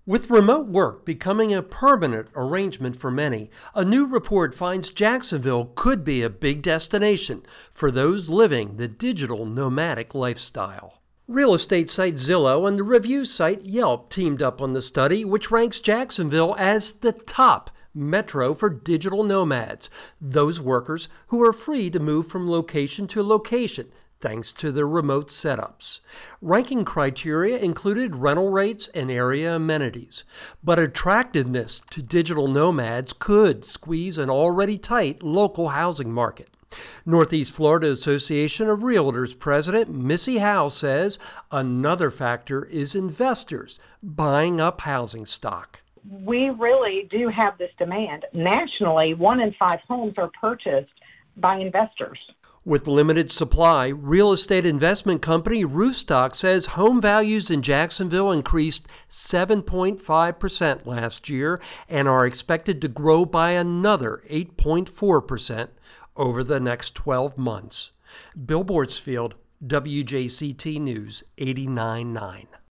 With remote work becoming a permanent arrangement for many, a new report finds Jacksonville could be a big destination for those living the digital nomadic lifestyle. Real estate site Zillow and the review site Yelp teamed up on the study, which ranks Jacksonville as the top metro for digital nomads, those workers who are free to move from location to location thanks to their remote setups. Ranking criteria included rental rates and area amenities, but attractiveness to digital nomads could squeeze an already tight local housing market. Northeast Florida Association of Realtors President Missy Howe says another factor is investors buying up housing stock. We really do have this demand. Nationally, 1 in 5 homes are purchased by investors. With limited supply, real estate investment company Roofstock says home values in Jacksonville increased 7.5% last year and are expected to grow by another 8.4% over the next 12 months. Bill Bortzfield, WJCT News 89.9.